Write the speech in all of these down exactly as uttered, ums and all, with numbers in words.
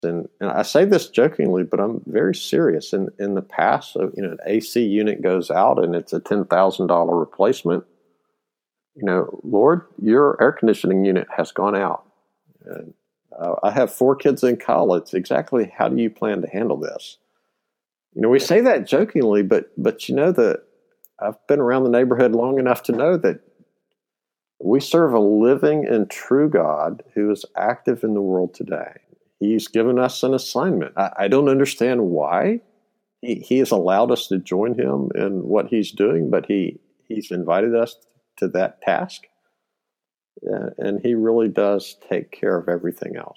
And, and I say this jokingly, but I'm very serious. In in the past, so, you know, an A C unit goes out and it's a ten thousand dollars replacement. You know, Lord, your air conditioning unit has gone out. And uh, I have four kids in college. Exactly how do you plan to handle this? You know, we say that jokingly, but but you know that I've been around the neighborhood long enough to know that we serve a living and true God who is active in the world today. He's given us an assignment. I, I don't understand why he, he has allowed us to join him in what he's doing, but he he's invited us to that task. Uh, and he really does take care of everything else.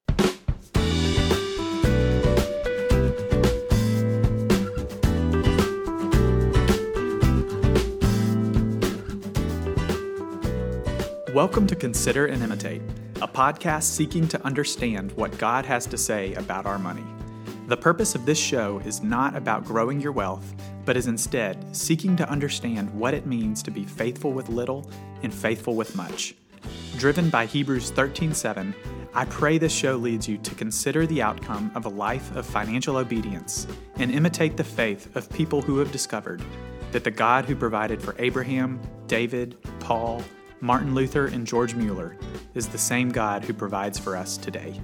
Welcome to Consider and Imitate, a podcast seeking to understand what God has to say about our money. The purpose of this show is not about growing your wealth, but is instead seeking to understand what it means to be faithful with little and faithful with much. Driven by Hebrews thirteen seven, I pray this show leads you to consider the outcome of a life of financial obedience and imitate the faith of people who have discovered that the God who provided for Abraham, David, Paul, Martin Luther, and George Mueller is the same God who provides for us today.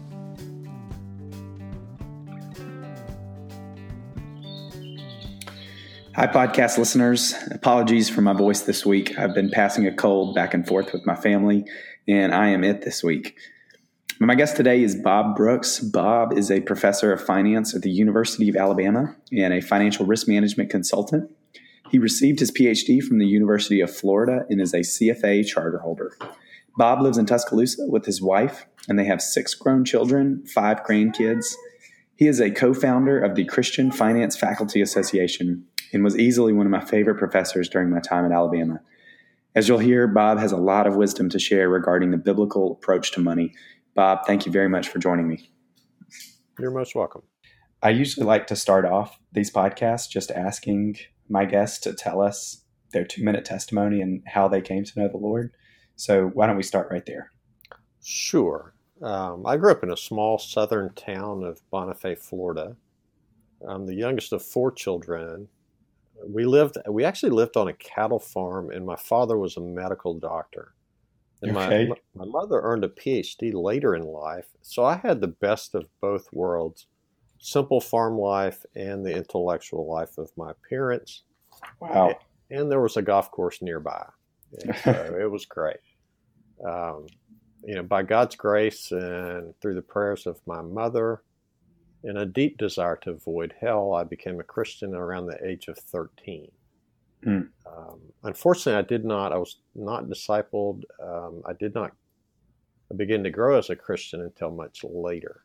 Hi, podcast listeners. Apologies for my voice this week. I've been passing a cold back and forth with my family, and I am it this week. My guest today is Bob Brooks. Bob is a professor of finance at the University of Alabama and a financial risk management consultant. He received his P H D from the University of Florida and is a C F A charter holder. Bob lives in Tuscaloosa with his wife, and they have six grown children, five grandkids. He is a co-founder of the Christian Finance Faculty Association and was easily one of my favorite professors during my time at Alabama. As you'll hear, Bob has a lot of wisdom to share regarding the biblical approach to money. Bob, thank you very much for joining me. You're most welcome. I usually like to start off these podcasts just asking my guests to tell us their two-minute testimony and how they came to know the Lord. So why don't we start right there? Sure. Um, I grew up in a small southern town of Bonifay, Florida. I'm the youngest of four children. We lived. We actually lived on a cattle farm, and my father was a medical doctor. And okay. my, my mother earned a P H D later in life, so I had the best of both worlds. Simple farm life and the intellectual life of my parents. Wow. And, and there was a golf course nearby. And so it was great. Um, you know, by God's grace and through the prayers of my mother and a deep desire to avoid hell, I became a Christian around the age of thirteen. Mm. Um, unfortunately, I did not, I was not discipled. Um, I did not begin to grow as a Christian until much later.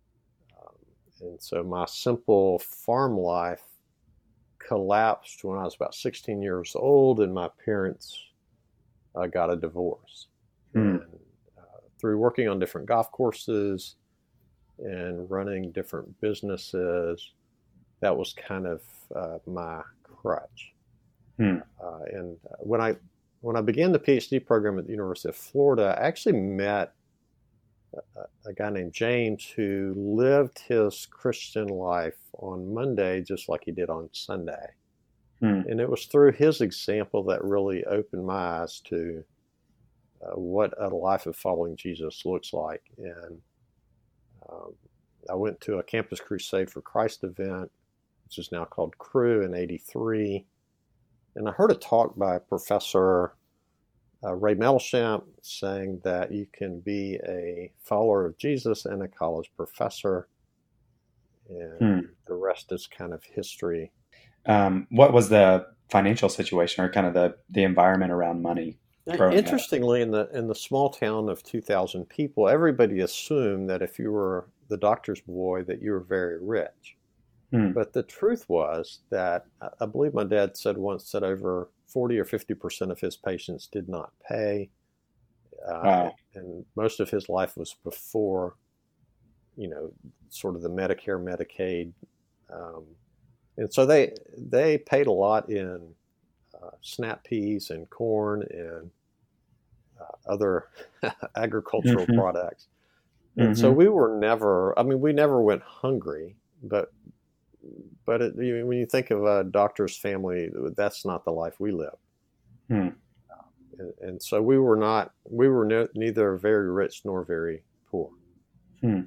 And so my simple farm life collapsed when I was about sixteen years old, and my parents uh, got a divorce. Mm. And uh, through working on different golf courses and running different businesses, that was kind of uh, my crutch. Mm. Uh, and when I when I began the P H D program at the University of Florida, I actually met a guy named James who lived his Christian life on Monday just like he did on Sunday. Hmm. And it was through his example that really opened my eyes to uh, what a life of following Jesus looks like. And um, I went to a Campus Crusade for Christ event, which is now called Cru in eighty-three. And I heard a talk by a professor Uh, Ray Mettelshamp saying that you can be a follower of Jesus and a college professor, and Hmm. the rest is kind of history. Um, what was the financial situation or kind of the, the environment around money? Interestingly, in the in the small town of two thousand people, everybody assumed that if you were the doctor's boy that you were very rich. Hmm. But the truth was that I believe my dad said once that over forty or fifty percent of his patients did not pay. Uh, wow. And most of his life was before, you know, sort of the Medicare, Medicaid. Um, and so they they paid a lot in uh, snap peas and corn and uh, other agricultural mm-hmm. products. And Mm-hmm. so we were never, I mean, we never went hungry, but, but it, you, when you think of a doctor's family, that's not the life we live. Hmm. And, and so we were not, we were no, neither very rich nor very poor. Hmm.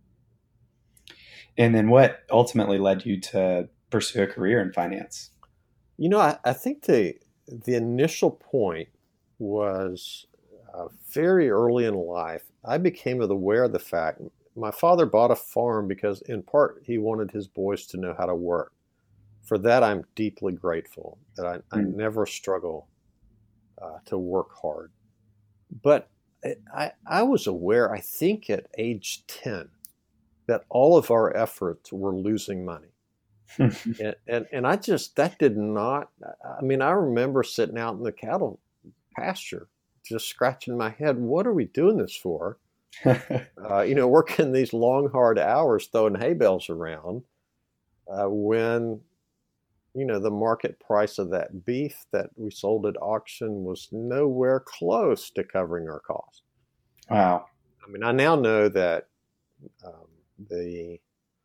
And then what ultimately led you to pursue a career in finance? You know, I, I think the, the initial point was uh, very early in life. I became aware of the fact my father bought a farm because in part he wanted his boys to know how to work. For that, I'm deeply grateful that I, I Hmm. never struggle uh, to work hard. But I, I was aware, I think at age ten, that all of our efforts were losing money. and, and, and I just, that did not, I mean, I remember sitting out in the cattle pasture, just scratching my head. What are we doing this for? Uh, you know, working these long, hard hours, throwing hay bales around uh, when, you know, the market price of that beef that we sold at auction was nowhere close to covering our costs. Wow. I mean, I now know that um, the,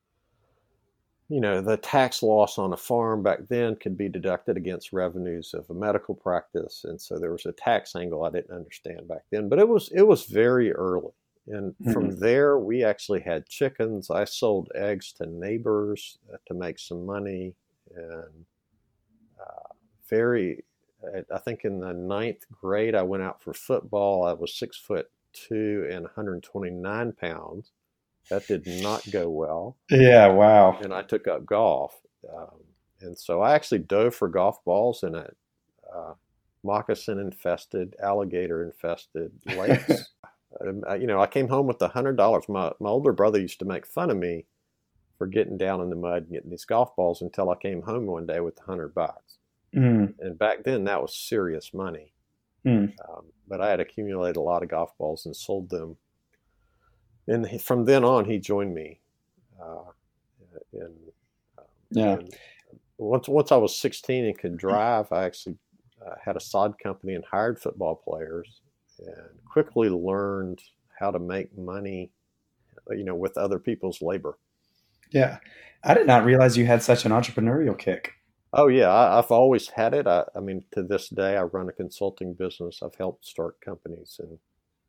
you know, the tax loss on a farm back then could be deducted against revenues of a medical practice. And so there was a tax angle I didn't understand back then, but it was, it was very early. And Hmm. from there, we actually had chickens. I sold eggs to neighbors uh, to make some money. And uh, very, I think in the ninth grade, I went out for football. I was six foot two and one hundred twenty-nine pounds. That did not go well. Yeah. Wow. And I took up golf. Um, and so I actually dove for golf balls in a uh, moccasin infested, alligator infested lakes. um, I, you know, I came home with a hundred dollars. My, my older brother used to make fun of me for getting down in the mud and getting these golf balls until I came home one day with a hundred bucks. Mm. And back then that was serious money. Mm. Um, but I had accumulated a lot of golf balls and sold them. And he, from then on, he joined me. Uh, in, um, Yeah. and once once I was sixteen and could drive, I actually uh, had a sod company and hired football players, and quickly learned how to make money, you know, with other people's labor. Yeah. I did not realize you had such an entrepreneurial kick. Oh yeah, I, I've always had it. I, I mean, to this day, I run a consulting business. I've helped start companies, and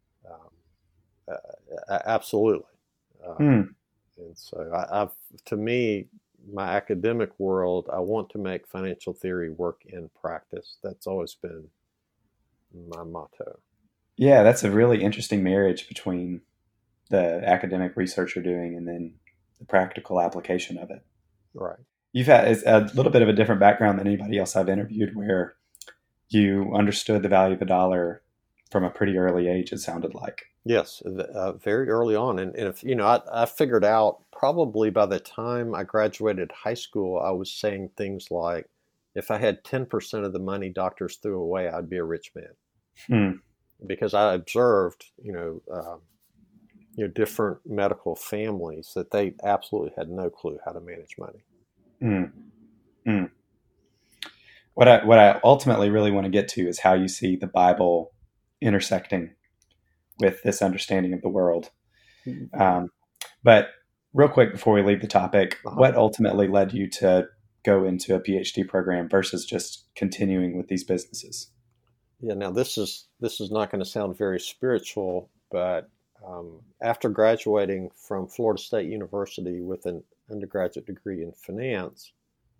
um, uh, absolutely. Um, Hmm. And so I, I've, to me, my academic world, I want to make financial theory work in practice. That's always been my motto. Yeah, that's a really interesting marriage between the academic research you're doing and then the practical application of it. Right. You've had a little bit of a different background than anybody else I've interviewed, where you understood the value of a dollar from a pretty early age, it sounded like. Yes, uh, very early on. And, and if, you know, I, I figured out probably by the time I graduated high school, I was saying things like, if I had ten percent of the money doctors threw away, I'd be a rich man. Hmm. Because I observed, you know, um, you know, different medical families that they absolutely had no clue how to manage money. Mm. Mm. What I what I ultimately really want to get to is how you see the Bible intersecting with this understanding of the world. Um, but real quick before we leave the topic, Uh-huh. what ultimately led you to go into a PhD program versus just continuing with these businesses? Yeah, now this is this is not going to sound very spiritual, but um, after graduating from Florida State University with an undergraduate degree in finance,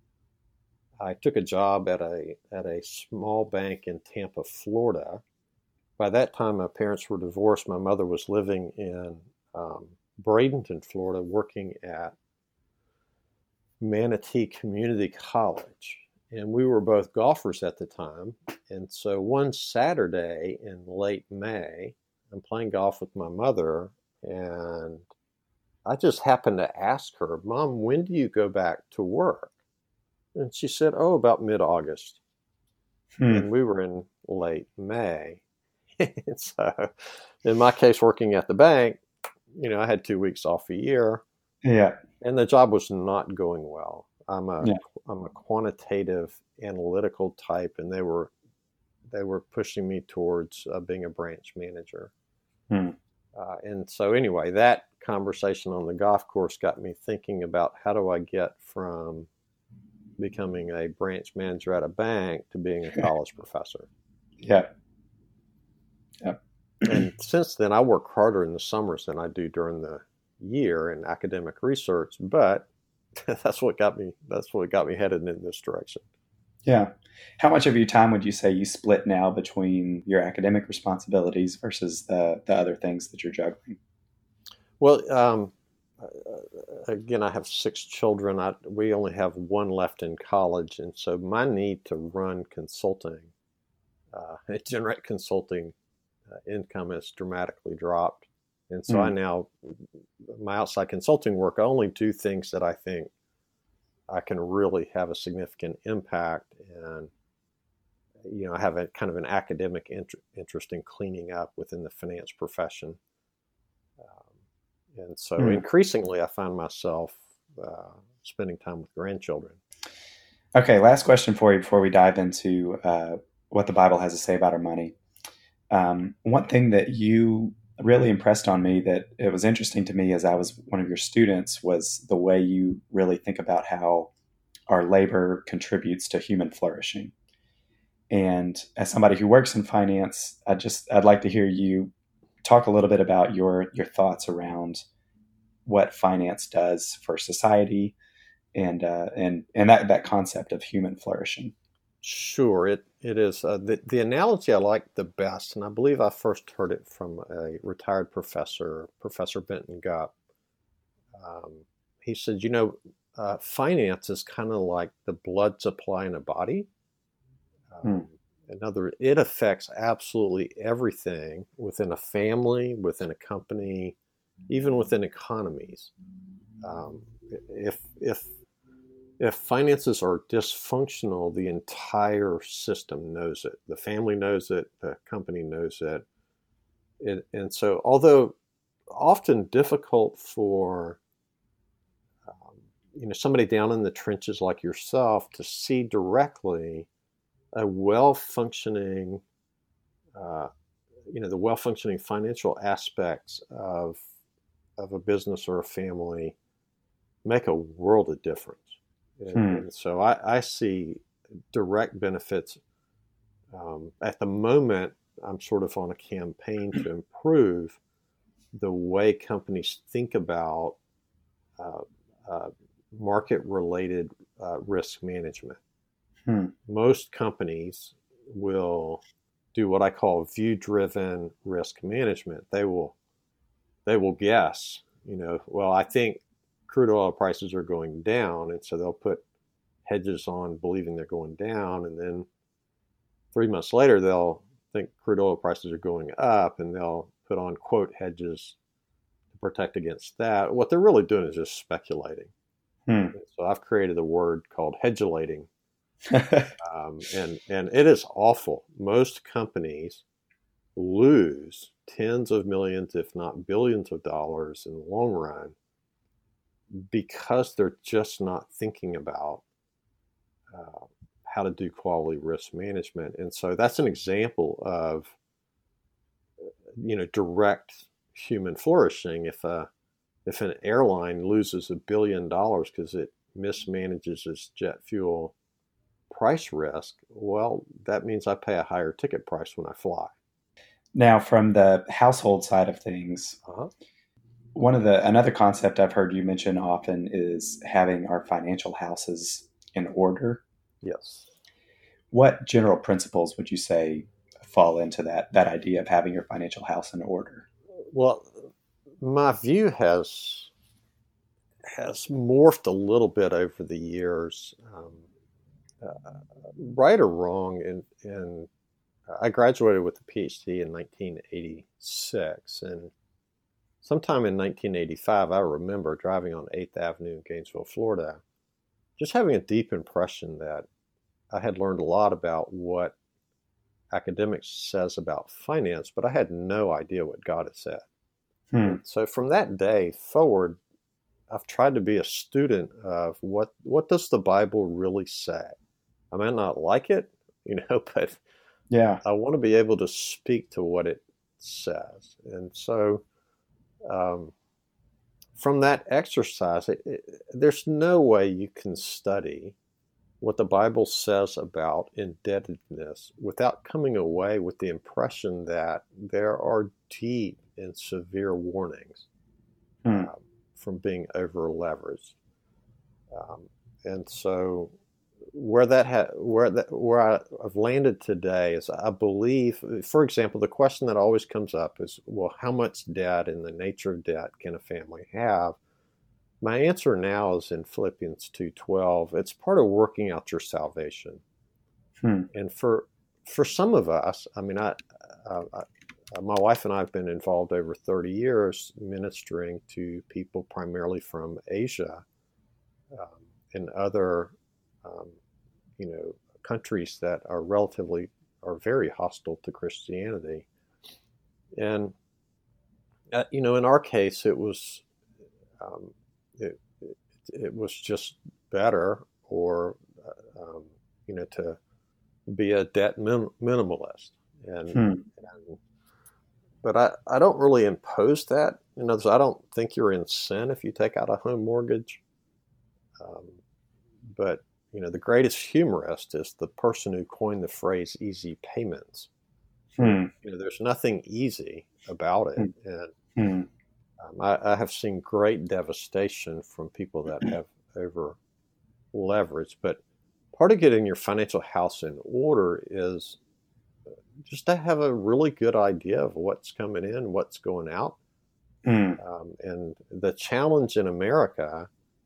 I took a job at a at a small bank in Tampa, Florida. By that time, my parents were divorced. My mother was living in um, Bradenton, Florida, working at Manatee Community College. And we were both golfers at the time. And so one Saturday in late May, I'm playing golf with my mother, and I just happened to ask her, Mom, when do you go back to work? And she said, oh, about mid-August. Hmm. And we were in late May. So in my case, working at the bank, you know, I had two weeks off a year. Yeah. And the job was not going well. I'm a Yeah. I'm a quantitative analytical type, and they were they were pushing me towards uh, being a branch manager. Hmm. Uh, and so anyway, that conversation on the golf course got me thinking about how do I get from becoming a branch manager at a bank to being a college professor. Yeah. Yeah. And since then, I work harder in the summers than I do during the year in academic research, but that's what got me, that's what got me headed in this direction. Yeah. How much of your time would you say you split now between your academic responsibilities versus the, the other things that you're juggling? Well, um, again, I have six children. I, we only have one left in college. And so my need to run consulting, uh, generate consulting uh, income has dramatically dropped. And so mm. I now, my outside consulting work, I only do things that I think I can really have a significant impact. And, you know, I have a kind of an academic int- interest in cleaning up within the finance profession. Um, and so mm. increasingly, I find myself uh, spending time with grandchildren. Okay, last question for you before we dive into uh, what the Bible has to say about our money. Um, one thing that you really impressed on me that it was interesting to me as I was one of your students was the way you really think about how our labor contributes to human flourishing. And as somebody who works in finance, I just, I'd like to hear you talk a little bit about your, your thoughts around what finance does for society and, uh, and, and that, that concept of human flourishing. Sure, it it is. Uh, the, the analogy I like the best, and I believe I first heard it from a retired professor, Professor Benton Gupp. Um, he said, you know, uh, finance is kind of like the blood supply in a body. Um, hmm. In other words, it affects absolutely everything within a family, within a company, even within economies. Um, if if If finances are dysfunctional, the entire system knows it. The family knows it. The company knows it. it and so, although often difficult for um, you know somebody down in the trenches like yourself to see directly a well-functioning, uh, you know, the well-functioning financial aspects of of a business or a family make a world of difference. And, hmm. and so I, I see direct benefits. Um, at the moment, I'm sort of on a campaign to improve the way companies think about uh, uh, market-related uh, risk management. Hmm. Most companies will do what I call view-driven risk management. They will they will guess, you know, well, I think crude oil prices are going down, and so they'll put hedges on believing they're going down, and then three months later they'll think crude oil prices are going up, and they'll put on quote hedges to protect against that. What they're really doing is just speculating. Hmm. So I've created a word called hedgulating, um, and and it is awful. Most companies lose tens of millions, if not billions of dollars in the long run, because they're just not thinking about uh, how to do quality risk management. And so that's an example of, you know, direct human flourishing. If a, if an airline loses a billion dollars because it mismanages its jet fuel price risk, well, that means I pay a higher ticket price when I fly. Now, from the household side of things, uh-huh. One of the another concept I've heard you mention often is having our financial houses in order. Yes. What general principles would you say fall into that that idea of having your financial house in order? Well, my view has has morphed a little bit over the years, um, uh, right or wrong. And and I graduated with a P H D in nineteen eighty-six, and sometime in nineteen eighty-five, I remember driving on eighth Avenue in Gainesville, Florida, just having a deep impression that I had learned a lot about what academics says about finance, but I had no idea what God had said. Hmm. So from that day forward, I've tried to be a student of what what does the Bible really say. I might not like it, you know, but yeah, I want to be able to speak to what it says. And so um, from that exercise, it, it, there's no way you can study what the Bible says about indebtedness without coming away with the impression that there are deep and severe warnings Hmm. uh, from being over leveraged. Um, and so where that ha- where that where I, I've landed today is, I believe, for example, the question that always comes up is, well, how much debt and the nature of debt can a family have? My answer now is in Philippians two twelve. It's part of working out your salvation. Hmm. And for for some of us, I mean, I, I, I my wife and I have been involved over thirty years ministering to people primarily from Asia um, and other, um, you know, countries that are relatively are very hostile to Christianity. And uh, you know, in our case, it was. Um, it, it, it was just better, or uh, um, you know, to be a debt min- minimalist, and, Hmm. and but I, I don't really impose that. In other words, I don't think you're in sin if you take out a home mortgage. Um, but you know, the greatest humorist is the person who coined the phrase "easy payments." Hmm. You know, there's nothing easy about it, and Hmm. Um, I, I have seen great devastation from people that have over leveraged. But part of getting your financial house in order is just to have a really good idea of what's coming in, what's going out. Hmm. Um, and the challenge in America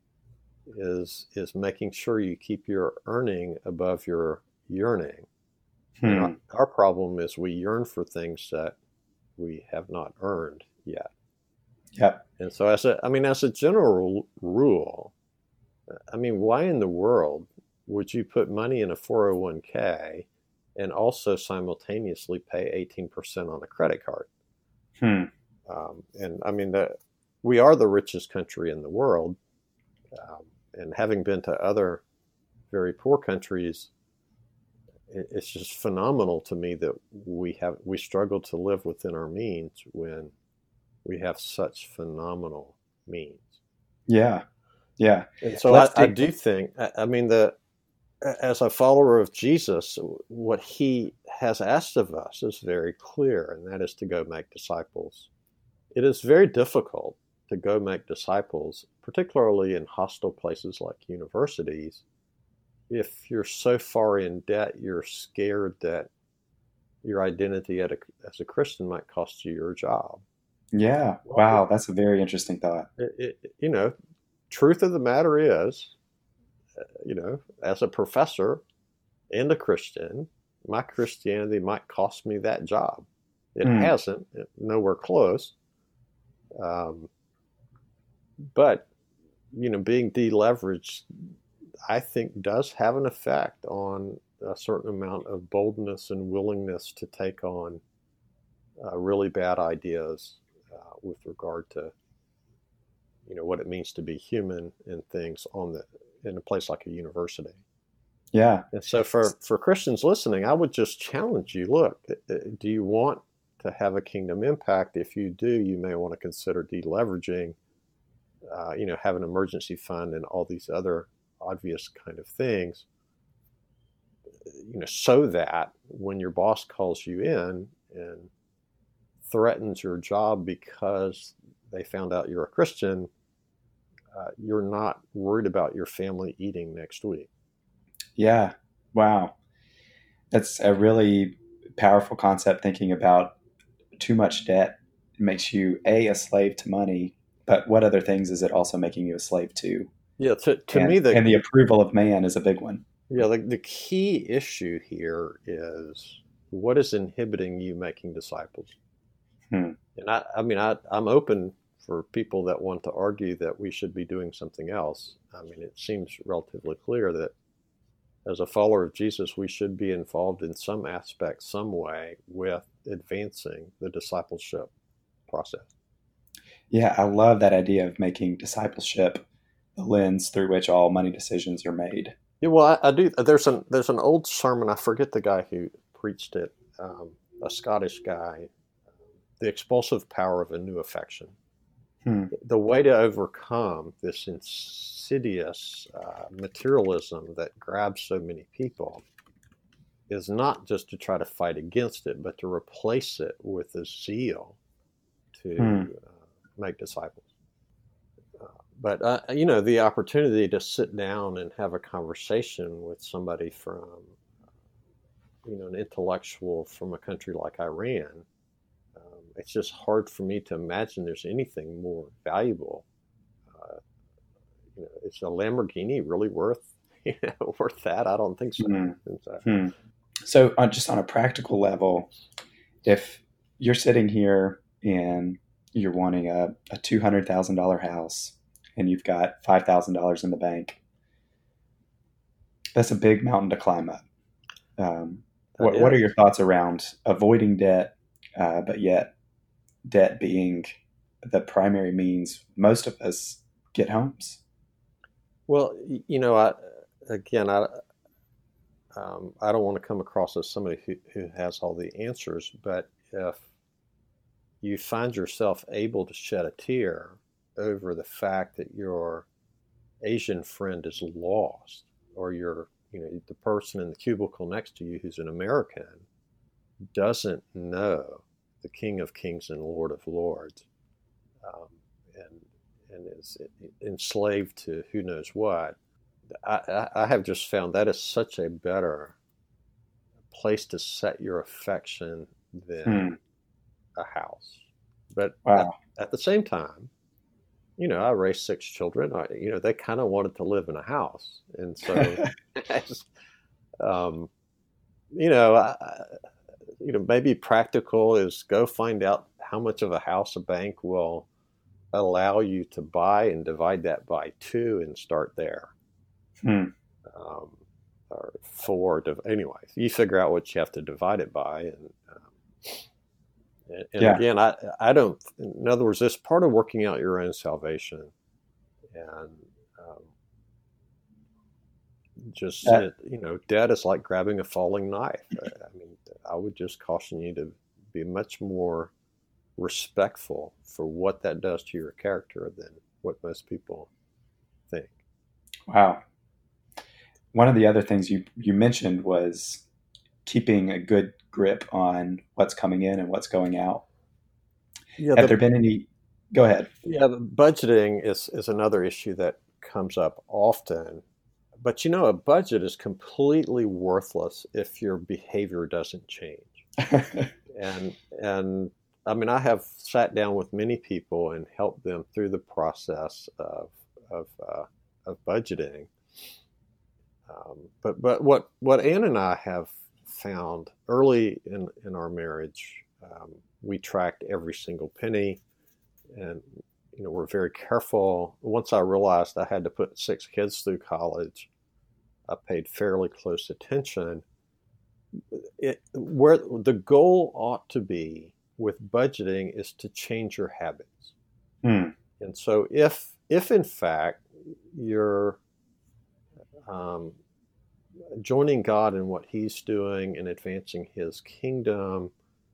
is is making sure you keep your earning above your yearning. And our, Hmm. our problem is we yearn for things that we have not earned yet. Yep. And so, as a, I mean, as a general rule, I mean, why in the world would you put money in a four oh one k and also simultaneously pay eighteen percent on a credit card? Hmm. Um, and I mean, the, we are the richest country in the world. Um, and having been to other very poor countries, it, it's just phenomenal to me that we have we struggle to live within our means when we have such phenomenal means. Yeah. Yeah. And so I, Let's I dig. do think, I, I mean, the as a follower of Jesus, what he has asked of us is very clear, and that is to go make disciples. It is very difficult to go make disciples, particularly in hostile places like universities, if you're so far in debt, you're scared that your identity as a, as a Christian might cost you your job. Yeah. Well, Wow. That's a very interesting thought. it, it, you know, truth of the matter is, you know, as a professor and a Christian, my Christianity might cost me that job. It Hmm. hasn't, nowhere close. Um, but, you know, being deleveraged, I think, does have an effect on a certain amount of boldness and willingness to take on uh, really bad ideas uh, with regard to, you know, what it means to be human and things on the in a place like a university. Yeah. And so for, for Christians listening, I would just challenge you, look, do you want to have a kingdom impact? If you do, you may want to consider deleveraging, uh, you know, have an emergency fund and all these other obvious kind of things, you know, so that when your boss calls you in and threatens your job because they found out you're a Christian, uh, you're not worried about your family eating next week. Yeah. Wow. That's a really powerful concept, thinking about too much debt. It makes you, A, a slave to money, but what other things is it also making you a slave to? Yeah, to, to And, me, the and the approval of man is a big one. yeah the, the key issue here is what is inhibiting you making disciples. Hmm. And I, I mean, I, I'm open for people that want to argue that we should be doing something else. I mean, it seems relatively clear that as a follower of Jesus, we should be involved in some aspect, some way, with advancing the discipleship process. Yeah, I love that idea of making discipleship the lens through which all money decisions are made. Yeah, well, I, I do. There's an there's an old sermon. I forget the guy who preached it. Um, a Scottish guy. The expulsive power of a new affection. Hmm. The way to overcome this insidious uh, materialism that grabs so many people is not just to try to fight against it, but to replace it with a zeal to Hmm. uh, make disciples. Uh, but, uh, you know, the opportunity to sit down and have a conversation with somebody from, you know, an intellectual from a country like Iran, um, it's just hard for me to imagine there's anything more valuable. Uh, you know, is a Lamborghini really worth, you know, worth that? I don't think so. Hmm. so Hmm. So, on, just on a practical level, if you're sitting here and you're wanting a, a two hundred thousand dollars house and you've got five thousand dollars in the bank, that's a big mountain to climb up. Um, what, what are your thoughts around avoiding debt, uh, but yet debt being the primary means most of us get homes? Well, you know, I, again, I, um, I don't want to come across as somebody who, who has all the answers, but if you find yourself able to shed a tear over the fact that your Asian friend is lost, or your, you know, the person in the cubicle next to you who's an American doesn't know the King of Kings and Lord of Lords, um, and and is enslaved to who knows what, I, I have just found that is such a better place to set your affection than Hmm. a house. But Wow. at, at the same time, you know, I raised six children. I, you know, they kind of wanted to live in a house, and so, I just, um, you know, I, you know, maybe practical is go find out how much of a house a bank will allow you to buy and divide that by two and start there. Hmm. Um, or four. Anyway, you figure out what you have to divide it by, and um, and, and Yeah. again, I I don't. In other words, this part of working out your own salvation, and um, just Uh, it, you know, debt is like grabbing a falling knife. I mean, I would just caution you to be much more respectful for what that does to your character than what most people think. wow. One of the other things you, you mentioned was keeping a good grip on what's coming in and what's going out. Yeah, Have the there been any? Go ahead. yeah, the budgeting is is another issue that comes up often. But you know, a budget is completely worthless if your behavior doesn't change. And and I mean, I have sat down with many people and helped them through the process of of uh, of budgeting. Um, but but what what Ann and I have found early in in our marriage, um, we tracked every single penny, and you know we're very careful. Once I realized I had to put six kids through college, I paid fairly close attention. It, where the goal ought to be with budgeting is to change your habits. Hmm. And so if if in fact you're um, joining God in what He's doing and advancing His kingdom,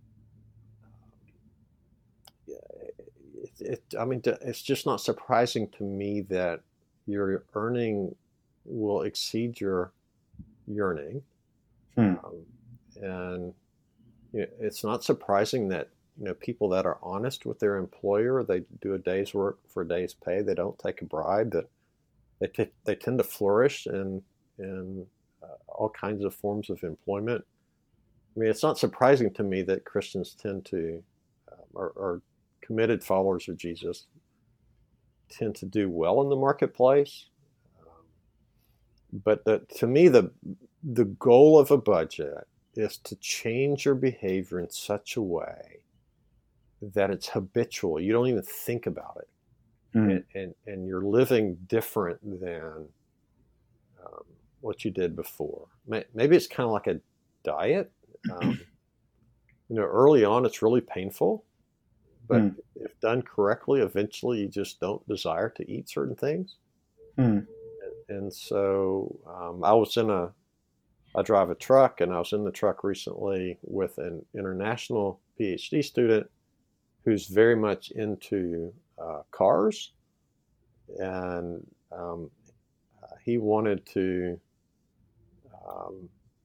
it, it, I mean, it's just not surprising to me that your earning will exceed your yearning. Hmm. Um, and you know, it's not surprising that you know people that are honest with their employer, they do a day's work for a day's pay. They don't take a bribe. That they t- they tend to flourish in in uh, all kinds of forms of employment. I mean, it's not surprising to me that Christians tend to, um, or, or committed followers of Jesus, tend to do well in the marketplace. Um, but the, to me, the the goal of a budget is to change your behavior in such a way that it's habitual. You don't even think about it. Hmm. And, and, and you're living different than um, what you did before. Maybe it's kind of like a diet. Um, you know, early on, it's really painful. But Hmm. if done correctly, eventually you just don't desire to eat certain things. Hmm. And, and so um, I was in a I drive a truck, and I was in the truck recently with an international PhD student who's very much into uh, cars, and um, he wanted to um,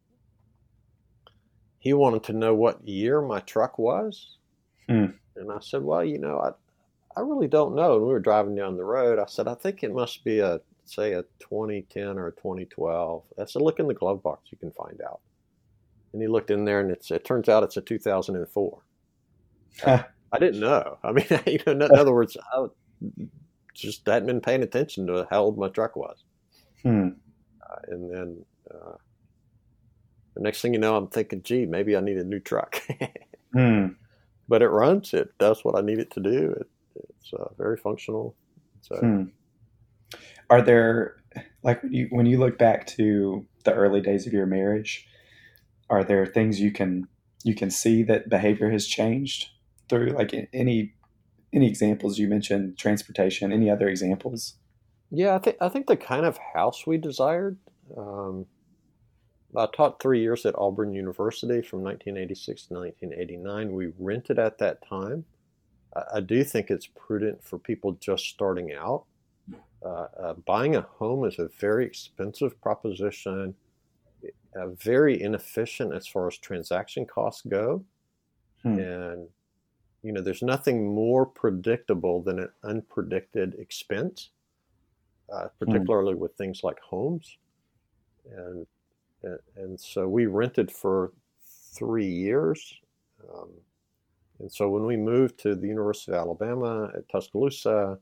he wanted to know what year my truck was. Hmm. And I said, well, you know, I I really don't know. And we were driving down the road. I said, I think it must be a, say, a twenty ten or a twenty twelve. I said, look in the glove box. You can find out. And he looked in there, and it's, it turns out it's a two thousand four. I, I didn't know. I mean, you know, in, in other words, I just hadn't been paying attention to how old my truck was. Hmm. Uh, and then uh, the next thing you know, I'm thinking, gee, maybe I need a new truck. Hmm. But it runs. It does what I need it to do. It, it's uh, very functional. So, Hmm. Are there, like when you when you look back to the early days of your marriage, are there things you can you can see that behavior has changed through, like any any examples? You mentioned transportation. Any other examples? yeah, I think I think the kind of house we desired. Um, I taught three years at Auburn University from nineteen eighty-six to nineteen eighty-nine. We rented at that time. I, I do think it's prudent for people just starting out. Uh, uh, buying a home is a very expensive proposition, uh, very inefficient as far as transaction costs go. Hmm. And, you know, there's nothing more predictable than an unpredicted expense, uh, particularly hmm. with things like homes. And And so we rented for three years. Um, and so when we moved to the University of Alabama at Tuscaloosa,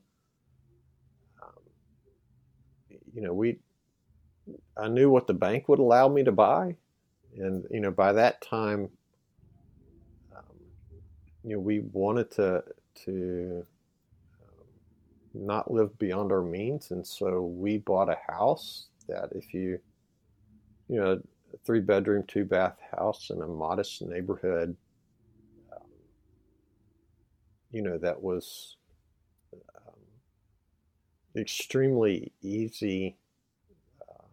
um, you know, we, I knew what the bank would allow me to buy. And, you know, by that time, um, you know, we wanted to, to um, not live beyond our means. And so we bought a house that if you, you know, a three bedroom, two bath house in a modest neighborhood, um, you know, that was um, extremely easy, uh,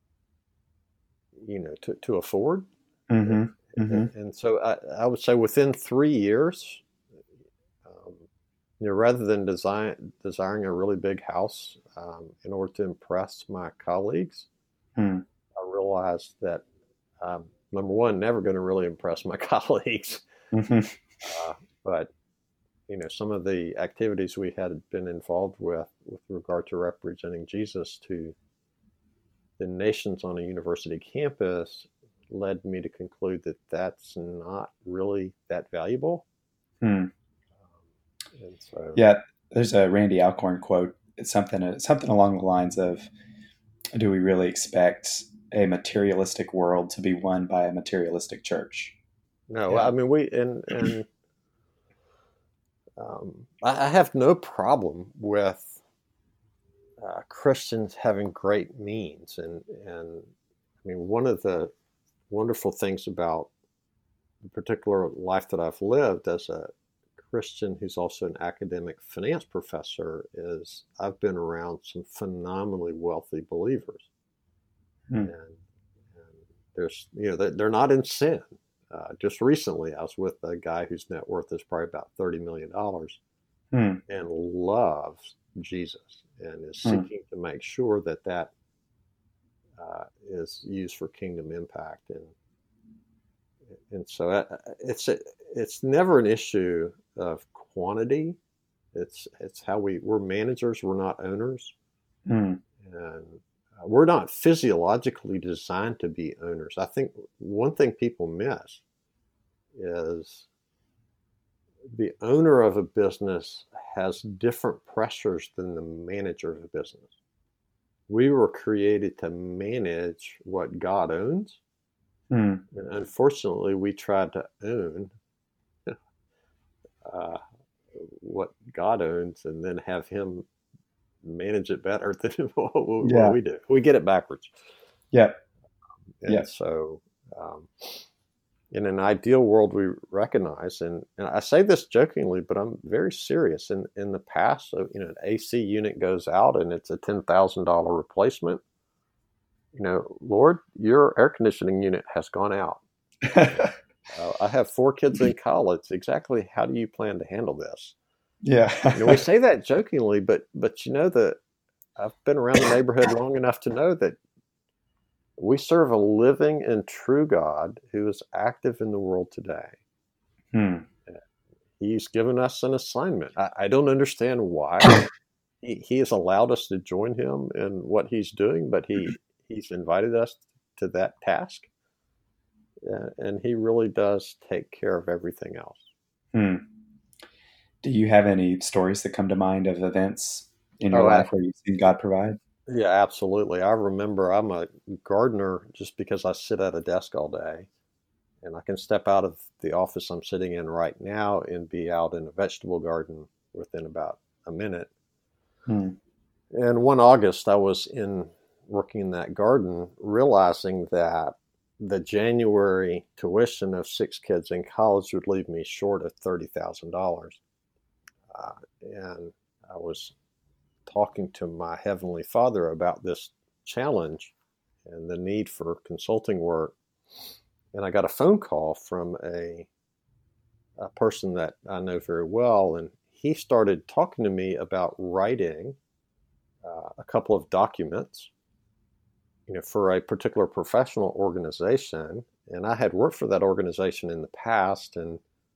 you know, to, to afford. Mm-hmm. And, mm-hmm. and so I, I would say within three years, um, you know, rather than design, desiring a really big house um, in order to impress my colleagues, Hmm. I realized that Um, number one, never going to really impress my colleagues. Mm-hmm. Uh, but, you know, some of the activities we had been involved with, with regard to representing Jesus to the nations on a university campus, led me to conclude that that's not really that valuable. Hmm. Um, and so, yeah, there's a Randy Alcorn quote. It's something something along the lines of, "Do we really expect a materialistic world to be won by a materialistic church?" no, Yeah. I mean, we, and, and um, I, I have no problem with uh, Christians having great means. And, and I mean, one of the wonderful things about the particular life that I've lived as a Christian who's also an academic finance professor is I've been around some phenomenally wealthy believers. Hmm. And, and there's, you know, they're not in sin. Uh, just recently, I was with a guy whose net worth is probably about thirty million dollars Hmm. and loves Jesus and is Hmm. seeking to make sure that that uh, is used for kingdom impact. And and so it's it's never an issue of quantity. It's it's how we we're managers. We're not owners, Hmm. and we're not physiologically designed to be owners. I think one thing people miss is the owner of a business has different pressures than the manager of a business. We were created to manage what God owns. Hmm. And unfortunately, we tried to own uh, what God owns and then have him manage it better than what, what Yeah. we do. We get it backwards. Yeah. And Yeah. so um, in an ideal world, we recognize, and, and I say this jokingly, but I'm very serious. In, in the past, so, you know, an A C unit goes out and it's a ten thousand dollars replacement. You know, Lord, your air conditioning unit has gone out. uh, I have four kids in college. Exactly how do you plan to handle this? Yeah. You know, we say that jokingly, but but you know that I've been around the neighborhood long enough to know that we serve a living and true God who is active in the world today. Hmm. He's given us an assignment. I, I don't understand why he, he has allowed us to join him in what he's doing, but he he's invited us to that task, uh, and he really does take care of everything else. Hmm. Do you have any stories that come to mind of events in your Oh, I, life where you've seen God provide? yeah, absolutely. I remember I'm a gardener just because I sit at a desk all day. And I can step out of the office I'm sitting in right now and be out in a vegetable garden within about a minute. Hmm. And one August, I was in working in that garden, realizing that the January tuition of six kids in college would leave me short of thirty thousand dollars. Uh, and I was talking to my Heavenly Father about this challenge and the need for consulting work. And I got a phone call from a, a person that I know very well, and he started talking to me about writing uh, a couple of documents, you know, for a particular professional organization. And I had worked for that organization in the past, and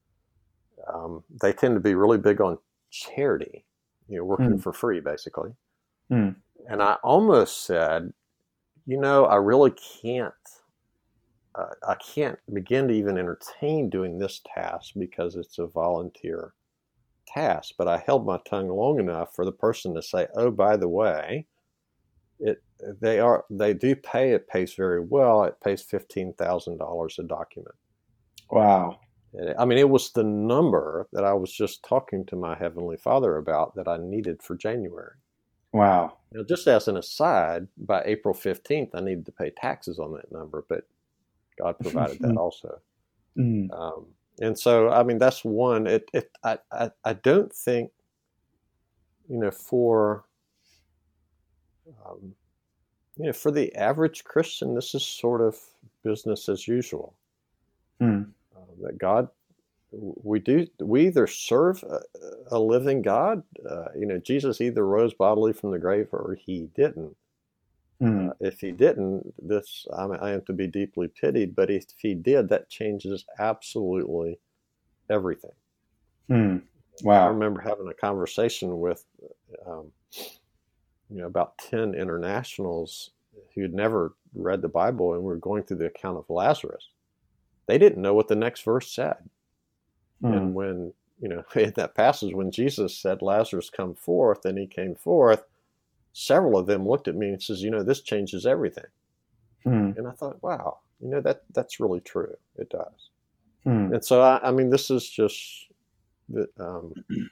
um, they tend to be really big on charity, you know, working Hmm. for free, basically. Hmm. And I almost said, you know, I really can't. Uh, I can't begin to even entertain doing this task because it's a volunteer task. But I held my tongue long enough for the person to say, "Oh, by the way, it they are they do pay. It pays very well. It pays fifteen thousand dollars a document." Wow. I mean, it was the number that I was just talking to my Heavenly Father about that I needed for January. Wow. Now, just as an aside, by April fifteenth, I needed to pay taxes on that number, but God provided that also. Hmm. Um, and so, I mean, that's one. It, it, I, I, I don't think, you know, for, um, you know, for the average Christian, this is sort of business as usual. Hmm. Uh, that God, we do, we either serve a, a living God. Uh, you know, Jesus either rose bodily from the grave or he didn't. Hmm. Uh, if he didn't, this I, mean, I am to be deeply pitied. But if he did, that changes absolutely everything. Hmm. I Wow. remember having a conversation with, um, you know, about ten internationals who had never read the Bible, and we were going through the account of Lazarus. They didn't know what the next verse said. Hmm. And when, you know, in that passage, when Jesus said, "Lazarus, come forth," and he came forth, several of them looked at me and says, "You know, this changes everything." Hmm. And I thought, wow, you know, that that's really true. It does. Hmm. And so, I, I mean, this is just, the, um,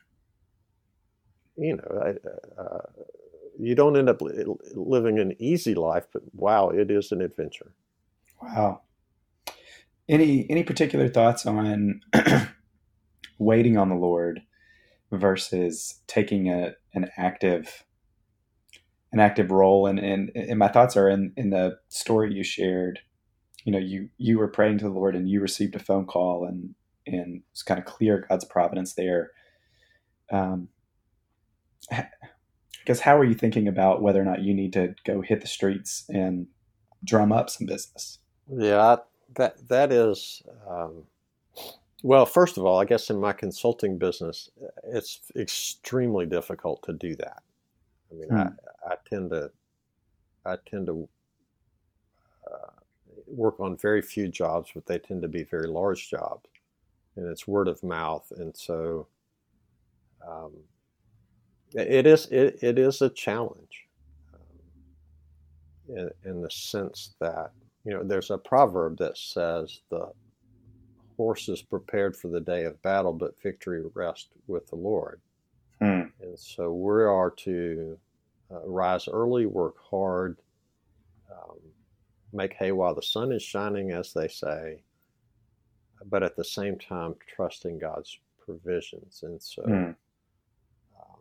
you know, I, uh, you don't end up living an easy life, but wow, it is an adventure. Wow. Any any particular thoughts on waiting on the Lord versus taking a an active an active role? And and, and my thoughts are in in the story you shared. You know, you you were praying to the Lord and you received a phone call, and and it's kind of clear God's providence there. Um, I guess how are you thinking about whether or not you need to go hit the streets and drum up some business? Yeah, that that is. Um, well, first of all, I guess in my consulting business, it's extremely difficult to do that. I mean, I, Hmm. I tend to I tend to uh, work on very few jobs, but they tend to be very large jobs, and it's word of mouth, and so um, it is it, it is a challenge um, in, in the sense that, you know, there's a proverb that says the horse is prepared for the day of battle, but victory rests with the Lord. Hmm. And so we are to uh, rise early, work hard, um, make hay while the sun is shining, as they say, but at the same time, trusting God's provisions. And so, Hmm. um,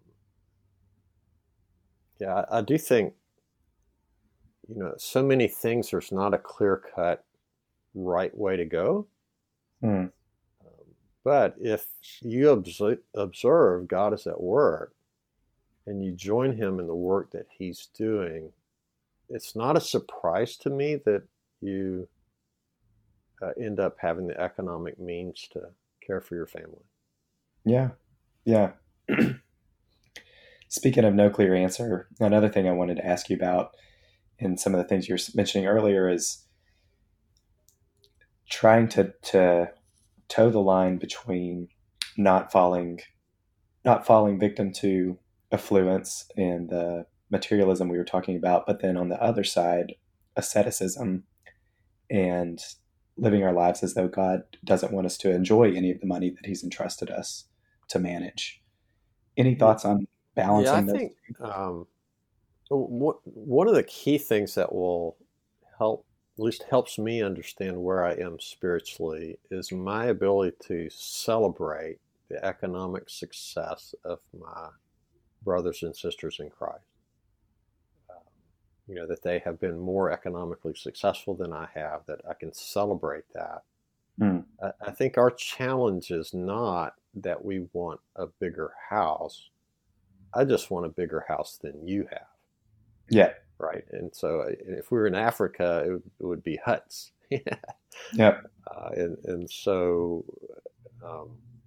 yeah, I, I do think, you know, so many things, there's not a clear cut right way to go. Hmm. Um, But if you obs- observe God is at work and you join him in the work that he's doing, it's not a surprise to me that you uh, end up having the economic means to care for your family. Yeah. Yeah. Speaking of no clear answer, another thing I wanted to ask you about, and some of the things you were mentioning earlier, is trying to, to toe the line between not falling not falling victim to affluence and the materialism we were talking about, but then on the other side, asceticism and living our lives as though God doesn't want us to enjoy any of the money that he's entrusted us to manage. Any thoughts on Yeah, I balancing those? think um, what, one of the key things that will help, at least helps me understand where I am spiritually, is my ability to celebrate the economic success of my brothers and sisters in Christ. Um, you know, that they have been more economically successful than I have, that I can celebrate that. Mm. I, I think our challenge is not that we want a bigger house. I just want a bigger house than you have. Yeah. Right. And so if we were in Africa, it would, it would be huts. Yeah. Uh, and, and so, um,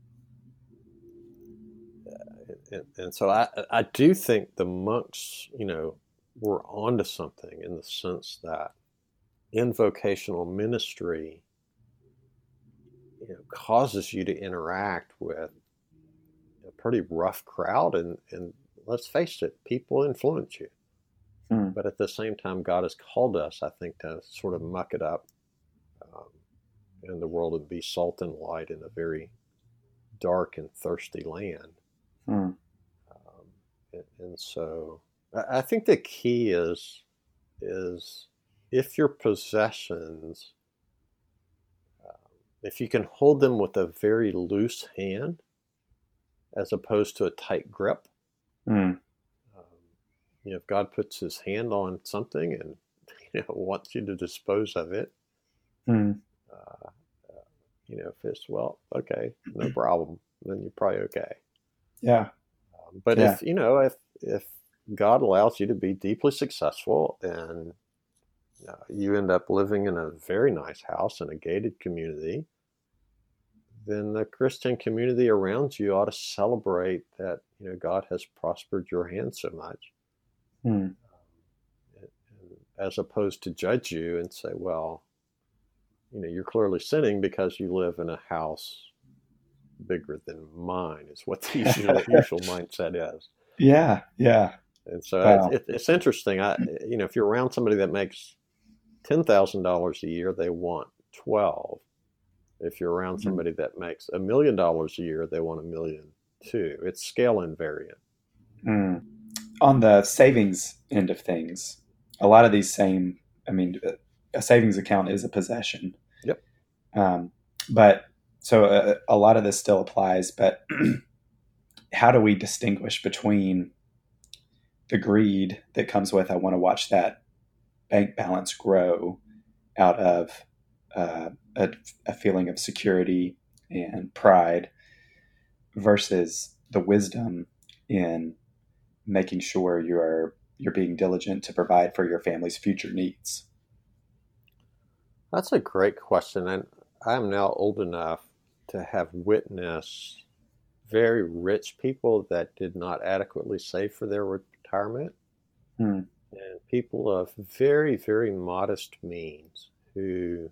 and, and so I, I do think the monks, you know, were onto something in the sense that in vocational ministry, you know, causes you to interact with a pretty rough crowd. And, and let's face it, people influence you. Mm. But at the same time, God has called us, I think, to sort of muck it up um, in the world and be salt and light in a very dark and thirsty land. Mm. Um, and, and so I, I think the key is, is if your possessions, um, if you can hold them with a very loose hand as opposed to a tight grip, Mm. you know, if God puts his hand on something and you know wants you to dispose of it, Mm. uh, uh, you know, if it's, well, okay, no problem, then you're probably okay. Yeah. Um, but Yeah. if you know, if if God allows you to be deeply successful and uh, you end up living in a very nice house in a gated community, then the Christian community around you ought to celebrate that you know God has prospered your hand so much. Mm. As opposed to judge you and say, well, you know, you're clearly sinning because you live in a house bigger than mine, is what the usual, usual mindset is. Yeah. Yeah. And so Wow. it, it, it's interesting. I, you know, if you're around somebody that makes ten thousand dollars a year, they want twelve. If you're around somebody that makes a million dollars a year, they want a million too. It's scale invariant. Mm. On the savings end of things, a lot of these same, I mean, a savings account is a possession. Yep. Um, but so a, a lot of this still applies, but how do we distinguish between the greed that comes with, I want to watch that bank balance grow out of uh, a, a feeling of security and pride versus the wisdom in making sure you're you're being diligent to provide for your family's future needs? That's a great question. And I'm now old enough to have witnessed very rich people that did not adequately save for their retirement, Hmm. and people of very, very modest means who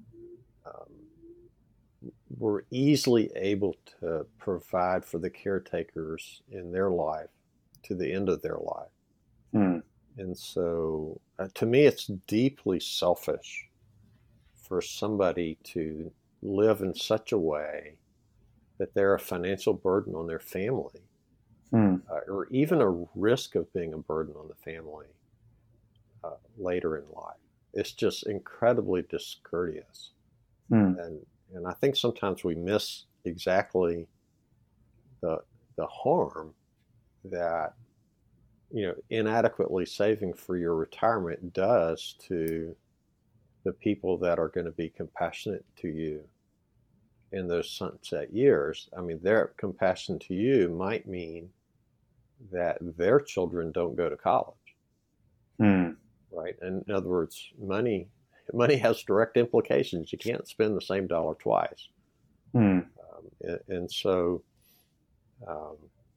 um, were easily able to provide for the caretakers in their life to the end of their life. Hmm. And so uh, to me, it's deeply selfish for somebody to live in such a way that they're a financial burden on their family, Hmm. uh, or even a risk of being a burden on the family uh, later in life. It's just incredibly discourteous. Hmm. And and I think sometimes we miss exactly the the harm that you know inadequately saving for your retirement does to the people that are going to be compassionate to you in those sunset years, I mean, their compassion to you might mean that their children don't go to college, Hmm. right? And in other words, money money has direct implications. You can't spend the same dollar twice. Hmm. Um, and, and so, um,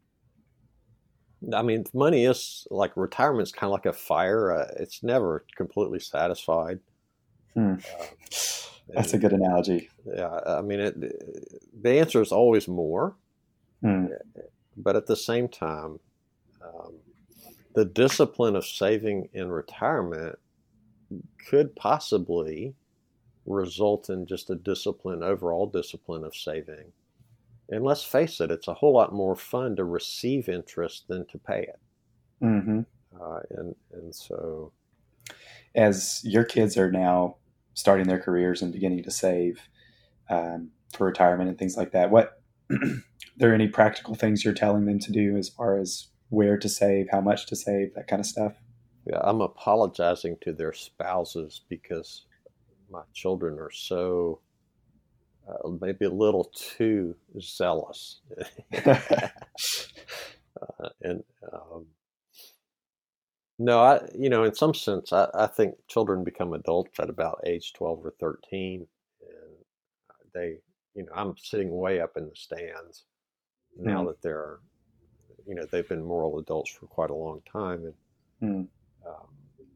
I mean, money is like retirement's kind of like a fire. Uh, it's never completely satisfied. Hmm. Um, That's a and good analogy. yeah, I mean, it, the answer is always more, Hmm. but at the same time, um, the discipline of saving in retirement could possibly result in just a discipline, overall discipline of saving. And let's face it, it's a whole lot more fun to receive interest than to pay it. Mm-hmm. Uh, and and so, As your kids are now starting their careers and beginning to save um, for retirement and things like that, what are there any practical things you're telling them to do as far as where to save, how much to save, that kind of stuff? yeah, I'm apologizing to their spouses because my children are so uh, maybe a little too zealous. uh, and um, no, I you know, in some sense, I, I think children become adults at about age twelve or thirteen, and they, you know, I'm sitting way up in the stands now Hmm. that they're, you know, they've been moral adults for quite a long time, and Hmm. um,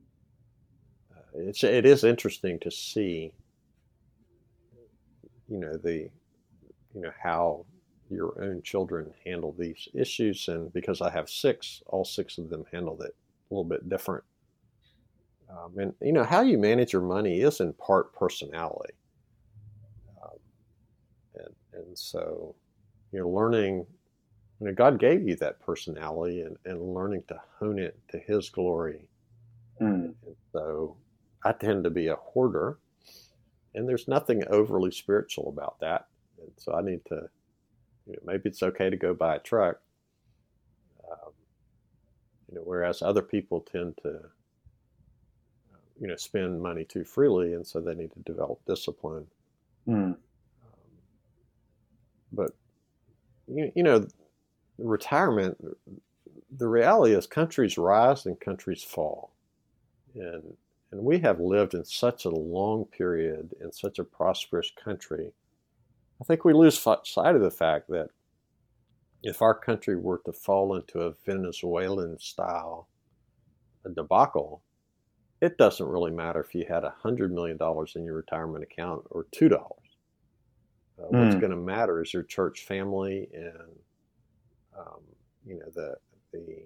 it's it is interesting to see, you know, the you know how your own children handle these issues, and because I have six, all six of them handled it a little bit different. Um, and you know how you manage your money is in part personality, um, and and so you're learning. You know, God gave you that personality, and, and learning to hone it to His glory. Hmm. And so I tend to be a hoarder, and there's nothing overly spiritual about that. And so I need to, you know, maybe it's okay to go buy a truck, um, you know, whereas other people tend to, you know, spend money too freely, and so they need to develop discipline. Hmm. Um, but you, you know, retirement, the reality is countries rise and countries fall, and and we have lived in such a long period in such a prosperous country. I think we lose sight of the fact that if our country were to fall into a Venezuelan style a debacle, it doesn't really matter if you had a hundred million dollars in your retirement account or two dollars. Uh, what's Hmm. going to matter is your church family and um, you know the the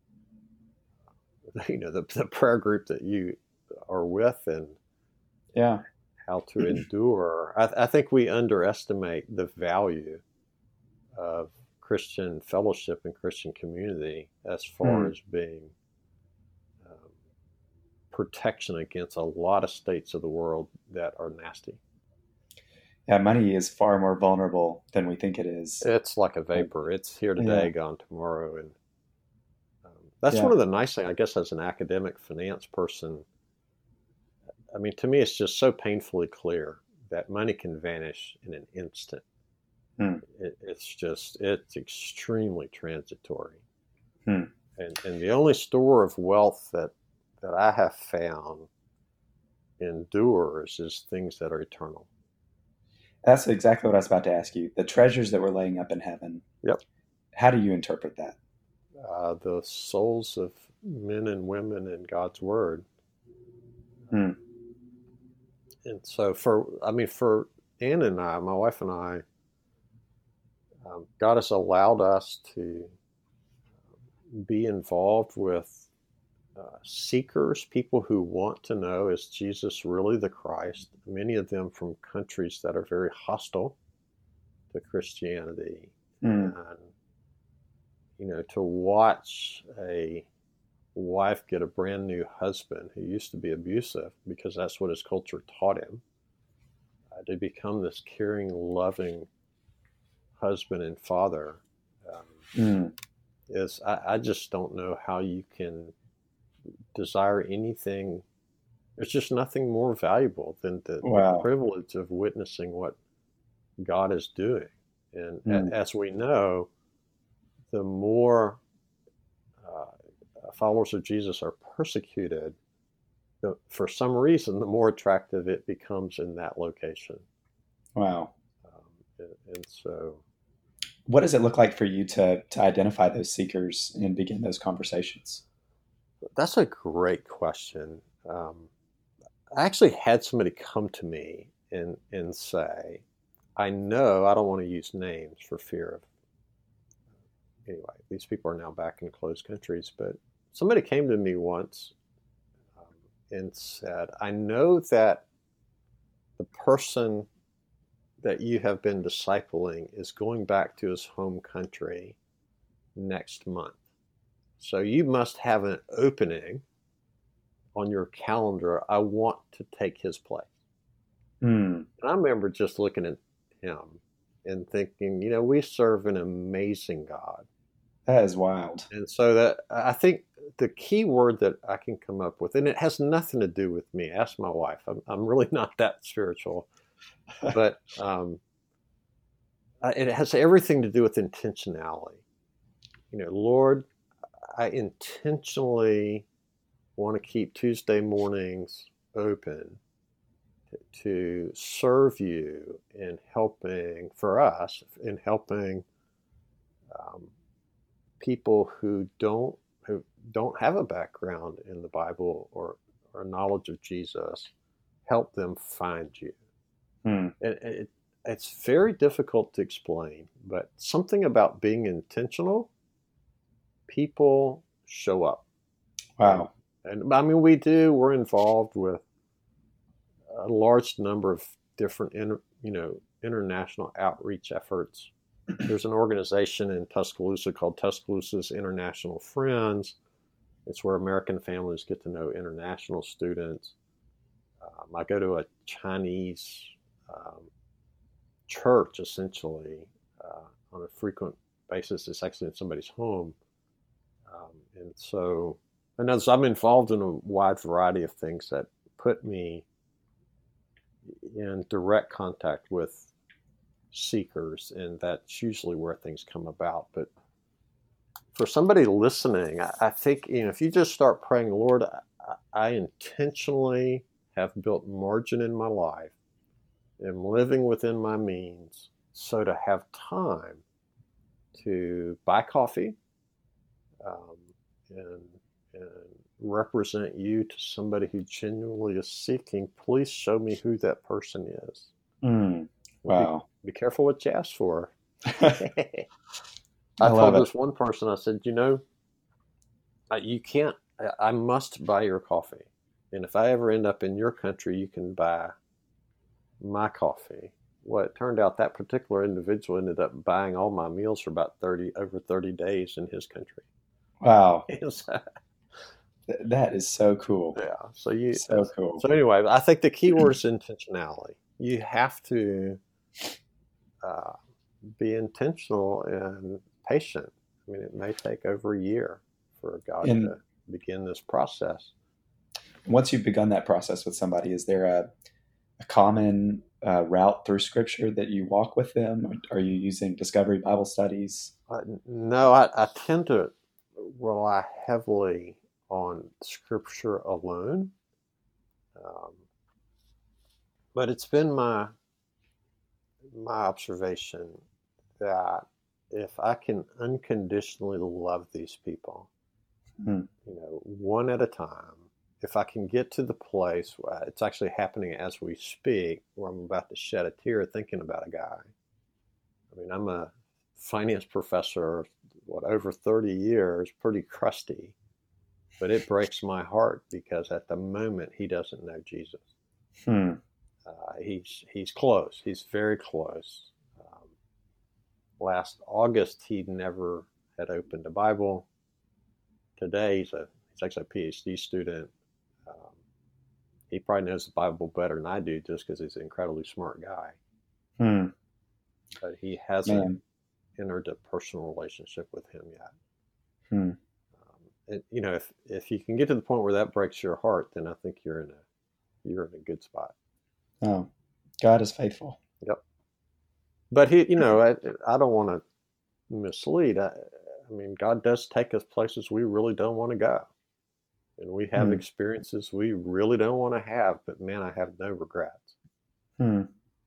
you know the, the prayer group that you are with, and Yeah. how to endure. I, I think we underestimate the value of Christian fellowship and Christian community as far Hmm. as being um, protection against a lot of states of the world that are nasty. Yeah. Money is far more vulnerable than we think it is. It's like a Like, vapor. It's here yeah. today, gone tomorrow, and um, that's one Yeah. of the nice things, I guess, as an academic finance person. I mean, to me, it's just so painfully clear that money can vanish in an instant. Hmm. It, it's just, it's extremely transitory. Hmm. And, and the only store of wealth that, that I have found endures is things that are eternal. That's exactly what I was about to ask you. The treasures that we're laying up in heaven. Yep. How do you interpret that? Uh, the souls of men and women in God's Word. Hmm. And so for, I mean, for Ann and I, my wife and I, um, God has allowed us to be involved with uh, seekers, people who want to know, is Jesus really the Christ? Many of them from countries that are very hostile to Christianity. Hmm. And, you know, to watch a wife get a brand new husband who used to be abusive because that's what his culture taught him, uh, to become this caring, loving husband and father, um, Hmm. is I, I just don't know how you can desire anything. There's just nothing more valuable than the, the Wow. privilege of witnessing what God is doing. And Mm. a- as we know, the more uh, followers of Jesus are persecuted, the, for some reason, the more attractive it becomes in that location. Wow. Um, and, and so, What does it look like for you to to identify those seekers and begin those conversations? that's a great question. Um, I actually had somebody come to me and and say, I know I don't want to use names for fear of, anyway, these people are now back in closed countries, but somebody came to me once um, and said, I know that the person that you have been discipling is going back to his home country next month. So you must have an opening on your calendar. I want to take his place. Mm. And I remember just looking at him and thinking, you know, we serve an amazing God. That is wild. And so that I think the key word that I can come up with, and it has nothing to do with me. Ask my wife. I'm, I'm really not that spiritual, but um, it has everything to do with intentionality. You know, Lord, I intentionally want to keep Tuesday mornings open to, to serve you in helping, for us, in helping um, people who don't who don't have a background in the Bible or, or knowledge of Jesus, help them find you. Mm. And it, it's very difficult to explain, but something about being intentional, people show up. Wow. And, and I mean, we do. We're involved with a large number of different, inter, you know, international outreach efforts. There's an organization in Tuscaloosa called Tuscaloosa's International Friends. It's where American families get to know international students. Um, I go to a Chinese um, church, essentially, uh, on a frequent basis. It's actually in somebody's home. Um, and so, and as I'm involved in a wide variety of things that put me in direct contact with seekers, and that's usually where things come about. But for somebody listening, I, I think, you know, if you just start praying, Lord, I, I intentionally have built margin in my life, am living within my means, so to have time to buy coffee um, and, and represent you to somebody who genuinely is seeking, please show me who that person is. Mm. Wow. Be, be careful what you ask for. I, I love told it. this one person, I said, you know, you can't, I must buy your coffee. And if I ever end up in your country, you can buy my coffee. Well, it turned out that particular individual ended up buying all my meals for about thirty, over thirty days in his country. Wow. So, Th- that is so cool. yeah. So you, So cool. so anyway, I think the key word is intentionality. You have to uh, be intentional and patient. I mean, it may take over a year for God And to begin this process. once you've begun that process with somebody, is there a, a common uh, route through Scripture that you walk with them? Are you using Discovery Bible Studies? Uh, no, I, I tend to rely heavily on Scripture alone. Um, but it's been my my observation that if I can unconditionally love these people, Hmm. you know, one at a time, if I can get to the place where it's actually happening as we speak, where I'm about to shed a tear thinking about a guy. I mean, I'm a finance professor, what, over thirty years, pretty crusty, but it breaks my heart because at the moment he doesn't know Jesus. Hmm. Uh, he's he's close. He's very close. Um, last August, he never had opened a Bible. Today, he's a he's actually a PhD student. Um, he probably knows the Bible better than I do, just because he's an incredibly smart guy. Hmm. But he hasn't Man. entered a personal relationship with him yet. Hmm. Um, and you know, if if you can get to the point where that breaks your heart, then I think you're in a you're in a good spot. Oh, God is faithful. Yep. But he, you know, I, I don't want to mislead. I, I mean, God does take us places we really don't want to go. And we have Hmm. experiences we really don't want to have, but man, I have no regrets. Hmm.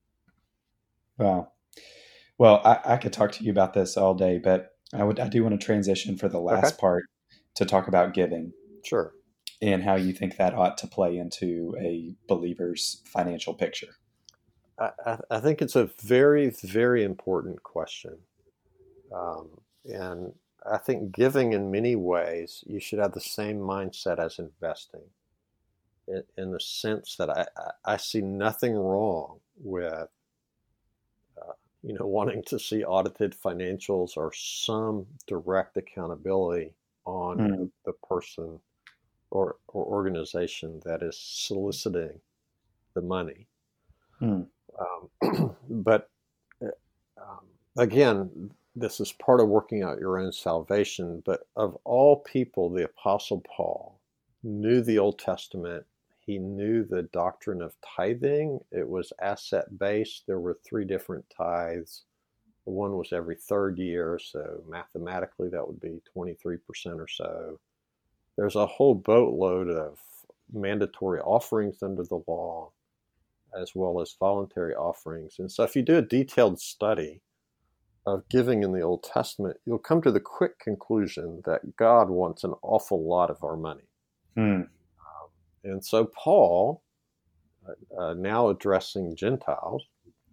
Wow. Well, I, I could talk to you about this all day, but I would I do want to transition for the Okay, last part to talk about giving sure. and how you think that ought to play into a believer's financial picture. I, I, I think it's a very, very important question. Um, and I think giving in many ways, you should have the same mindset as investing in, in the sense that I, I, I see nothing wrong with, uh, you know, wanting to see audited financials or some direct accountability on the, Hmm. the person or, or organization that is soliciting the money. Hmm. Um, but uh, um, again, this is part of working out your own salvation. But of all people, the Apostle Paul knew the Old Testament. He knew the doctrine of tithing. It was asset based. There were three different tithes. One was every third year, so mathematically that would be twenty-three percent or so. There's a whole boatload of mandatory offerings under the law, as well as voluntary offerings. And so if you do a detailed study of giving in the Old Testament, you'll come to the quick conclusion that God wants an awful lot of our money. Hmm. Um, and so Paul, uh, now addressing Gentiles,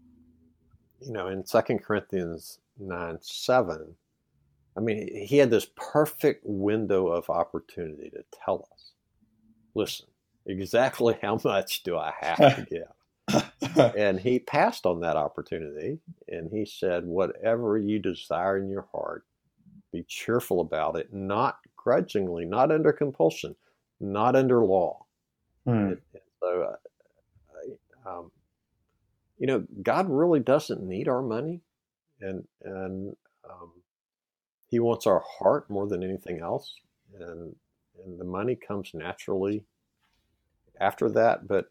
you know, in Second Corinthians nine seven, I mean, he had this perfect window of opportunity to tell us, listen, exactly how much do I have to give? And he passed on that opportunity, and he said, whatever you desire in your heart, be cheerful about it, not grudgingly, not under compulsion, not under law. Hmm. And, and so, uh, um, you know, God really doesn't need our money, and and um, He wants our heart more than anything else, and and the money comes naturally after that. But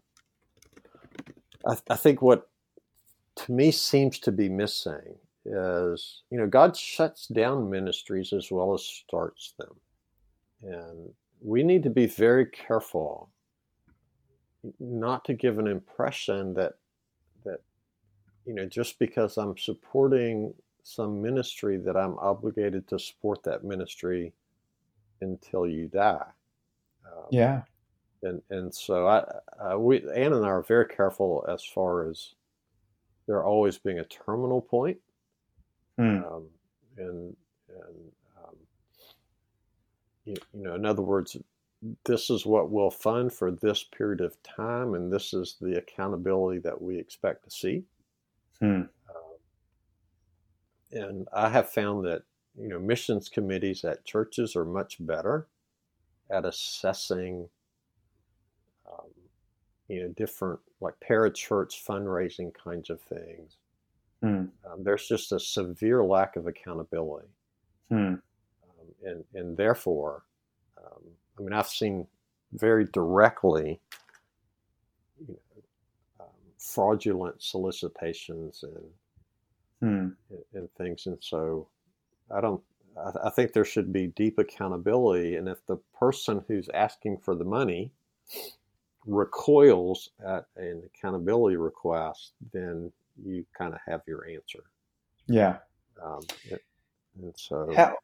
I, I think what to me seems to be missing is, you know, God shuts down ministries as well as starts them. And we need to be very careful not to give an impression that that you know, just because I'm supporting some ministry, that I'm obligated to support that ministry until you die. Um, Yeah. and and so I, uh, we Ann and I are very careful as far as there always being a terminal point. Hmm. Um, and and um, you, you know, in other words, this is what we'll fund for this period of time, and this is the accountability that we expect to see. Hmm. Um, and I have found that, you know, missions committees at churches are much better at assessing, um, you know, different like parachurch fundraising kinds of things. Hmm. Um, there's just a severe lack of accountability, Hmm. um, and and therefore, um, I mean, I've seen very directly, you know, um, fraudulent solicitations and, Hmm. and and things, and so I don't. I, I think there should be deep accountability, and if the person who's asking for the money recoils at an accountability request, then you kind of have your answer. Yeah. Um, it, and so, How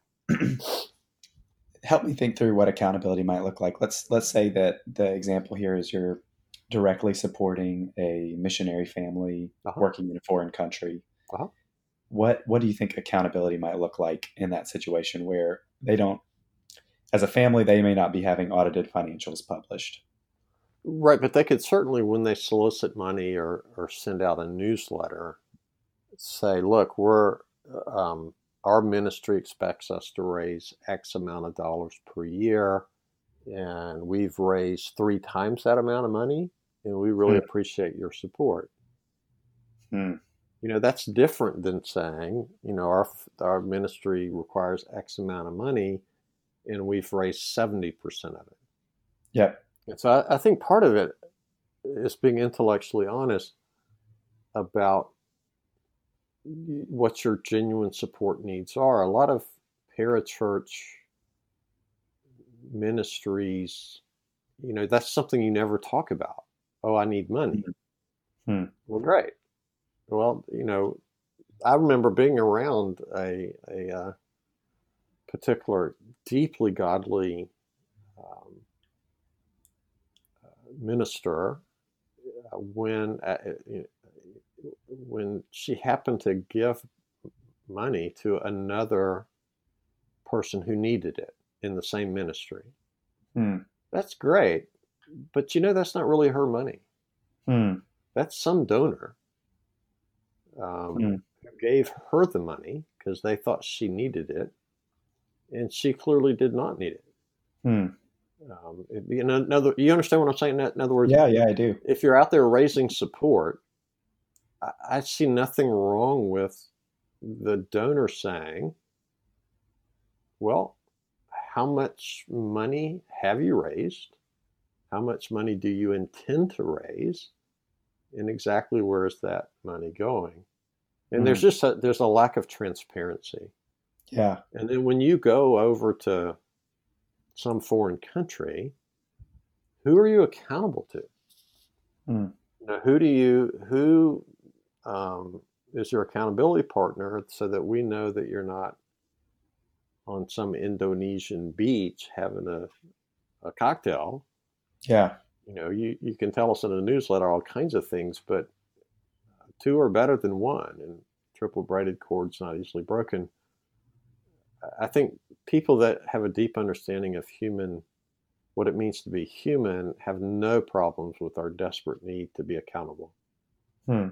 help me think through what accountability might look like. Let's let's say that the example here is you're directly supporting a missionary family uh-huh, working in a foreign country. uh-huh. What what do you think accountability might look like in that situation where they don't, as a family, they may not be having audited financials published? Right, but they could certainly, when they solicit money or, or send out a newsletter, say, look, we're um, our ministry expects us to raise X amount of dollars per year, and we've raised three times that amount of money, and we really Hmm. appreciate your support. Hmm. You know, that's different than saying, you know, our our ministry requires X amount of money, and we've raised seventy percent of it. Yep. And so I, I think part of it is being intellectually honest about what your genuine support needs are. A lot of parachurch ministries, you know, that's something you never talk about. Oh, I need money. Hmm. Well, great. Well, you know, I remember being around a, a uh, particular deeply godly um, minister uh, when uh, when she happened to give money to another person who needed it in the same ministry. Hmm. That's great, but you know that's not really her money. Hmm. That's some donor um, Hmm. who gave her the money because they thought she needed it, and she clearly did not need it. Hmm. Um, it, you know, another, you understand what I'm saying? In other words, Yeah, yeah, I do. if you're out there raising support, I, I see nothing wrong with the donor saying, well, how much money have you raised? How much money do you intend to raise? And exactly where is that money going? And Hmm. there's just a, there's a lack of transparency. Yeah. And then when you go over to some foreign country, who are you accountable to? Hmm. You know, who do you who um, is your accountability partner so that we know that you're not on some Indonesian beach having a, a cocktail? Yeah. You know, you, you can tell us in a newsletter all kinds of things, but two are better than one, and triple braided cord's not easily broken. I think people that have a deep understanding of human, what it means to be human, have no problems with our desperate need to be accountable. Hmm.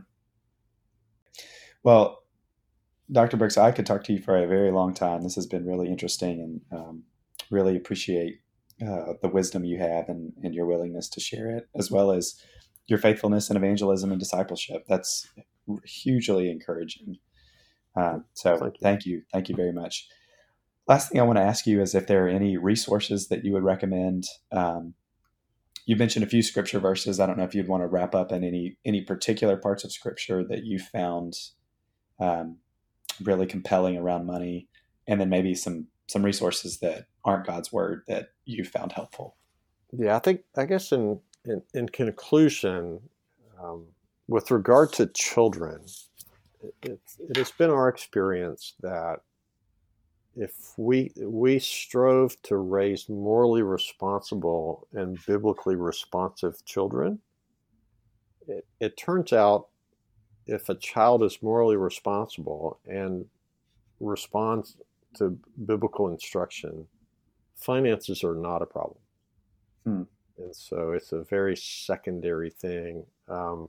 Well, Doctor Brooks, I could talk to you for a very long time. This has been really interesting, and um, really appreciate uh, the wisdom you have and, and your willingness to share it, as well as your faithfulness in evangelism and discipleship. That's hugely encouraging. Um, so Thank you. thank you. Thank you very much. Last thing I want to ask you is if there are any resources that you would recommend. Um, you mentioned a few scripture verses. I don't know if you'd want to wrap up in any any particular parts of scripture that you found um, really compelling around money, and then maybe some some resources that aren't God's word that you found helpful. Yeah, I think, I guess in, in, in conclusion, um, with regard to children, it, it, it has been our experience that if we we strove to raise morally responsible and biblically responsive children, it, it turns out if a child is morally responsible and responds to biblical instruction, finances are not a problem. Hmm. And so it's a very secondary thing. Um,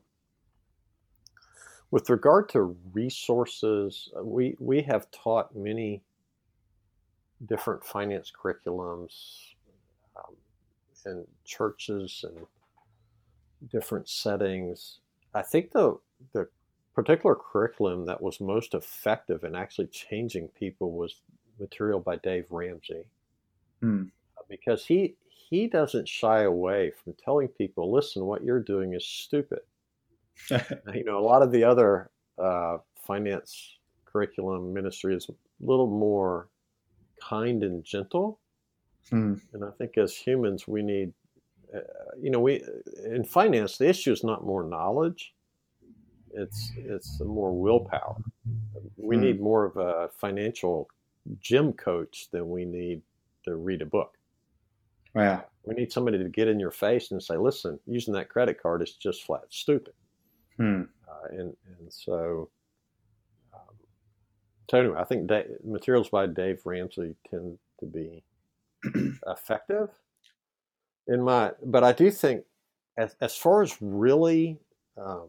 with regard to resources, we, we have taught many different finance curriculums um, in churches and different settings. I think the the particular curriculum that was most effective in actually changing people was material by Dave Ramsey, Hmm. because he he doesn't shy away from telling people, listen, what you're doing is stupid. You know, a lot of the other uh, finance curriculum ministry is a little more kind and gentle, Hmm. and I think as humans we need, uh, you know, we in finance the issue is not more knowledge; it's it's more willpower. We Hmm. need more of a financial gym coach than we need to read a book. Wow. We need somebody to get in your face and say, listen, using that credit card is just flat stupid. Hmm. Uh, and, and so, um, so anyway, I think Dave, materials by Dave Ramsey tend to be effective in my, but I do think as, as far as really, um,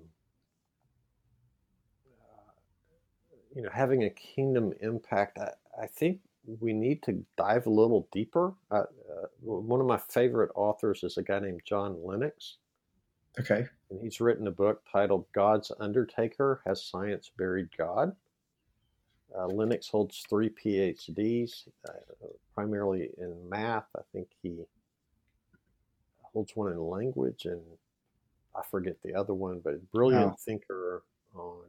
you know, having a kingdom impact, I, I think we need to dive a little deeper. Uh, uh, one of my favorite authors is a guy named John Lennox, Okay. and he's written a book titled God's Undertaker: Has Science Buried God? Uh, Lennox holds three P H Ds, uh, primarily in math. I think he holds one in language, and I forget the other one, but brilliant Wow. thinker on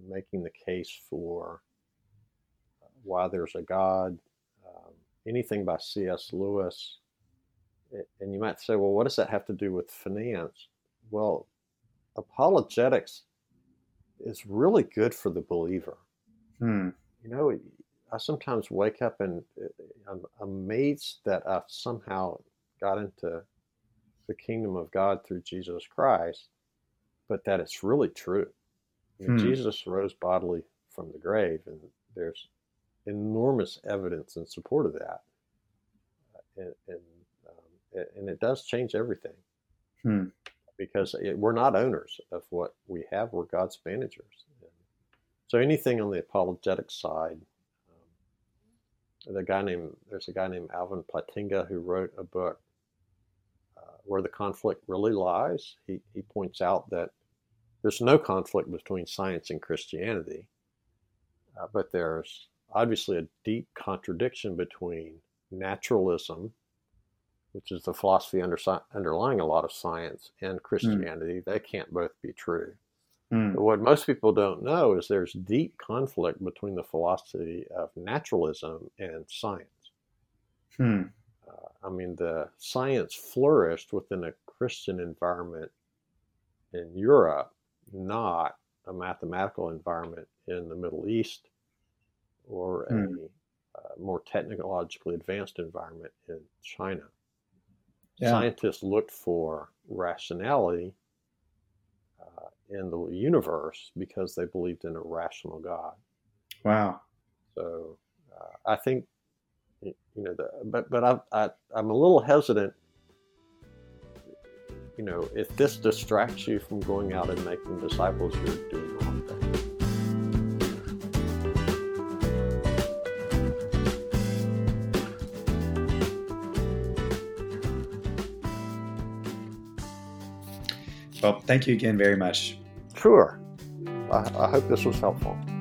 making the case for why there's a God, um, anything by C S Lewis. And you might say, well, what does that have to do with finance? Well, apologetics is really good for the believer. Hmm. You know, I sometimes wake up and I'm amazed that I somehow got into the kingdom of God through Jesus Christ, but that it's really true. I mean, Hmm. Jesus rose bodily from the grave, and there's enormous evidence in support of that. And, and, um, and it does change everything. Hmm. Because it, we're not owners of what we have, we're God's managers. And so anything on the apologetic side, um, the guy named there's a guy named Alvin Plantinga who wrote a book, uh, Where the Conflict Really Lies. He, he points out that there's no conflict between science and Christianity, uh, but there's obviously a deep contradiction between naturalism, which is the philosophy under, underlying a lot of science, and Christianity. Mm. They can't both be true. Mm. But what most people don't know is there's deep conflict between the philosophy of naturalism and science. Hmm. Uh, I mean, the science flourished within a Christian environment in Europe, not a mathematical environment in the Middle East or mm. a uh, more technologically advanced environment in China. Yeah. Scientists looked for rationality uh, in the universe because they believed in a rational God. Wow. So uh, I think, you know, the, but but I, I I'm a little hesitant. You know, if this distracts you from going out and making disciples, you're doing the wrong thing. Well, thank you again very much. Sure. I, I hope this was helpful.